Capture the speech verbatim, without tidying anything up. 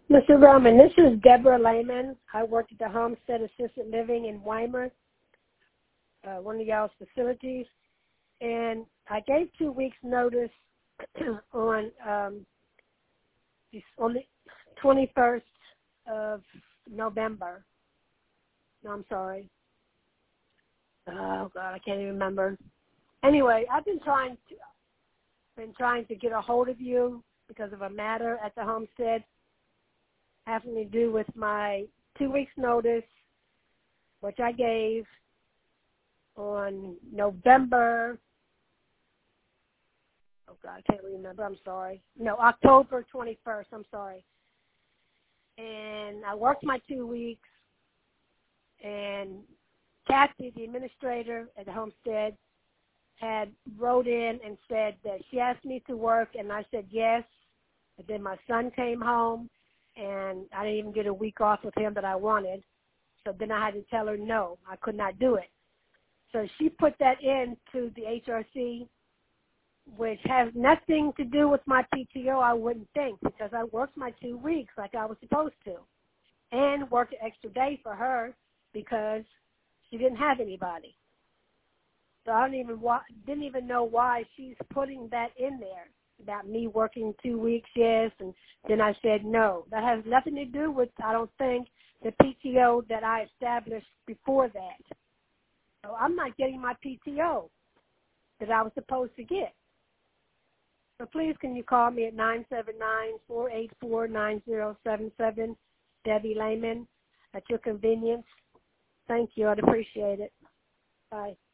Mister Roman, this is Deborah Lehman. I work at the Homestead Assisted Living in Weimar, uh, one of y'all's facilities, and I gave two weeks' notice on um, on the twenty-first of November. No, I'm sorry. Oh God, I can't even remember. Anyway, I've been trying to been trying to get a hold of you because of a matter at the homestead having to do with my two weeks notice, which I gave on November, oh God, I can't remember, I'm sorry. No, October twenty-first, I'm sorry. And I worked my two weeks, and Kathy, the administrator at the homestead, had wrote in and said that she asked me to work, and I said yes. And then my son came home, and I didn't even get a week off with him that I wanted. So then I had to tell her no, I could not do it. So she put that into the H R C, which has nothing to do with my P T O, I wouldn't think, because I worked my two weeks like I was supposed to, and worked an extra day for her because she didn't have anybody. So I don't even wa- didn't even know why she's putting that in there about me working two weeks, yes, and then I said no. That has nothing to do with, I don't think, the P T O that I established before that. So I'm not getting my P T O that I was supposed to get. So please can you call me at nine seven nine, four eight four, nine zero seven seven, Debbie Lehman, at your convenience. Thank you. I'd appreciate it. Bye.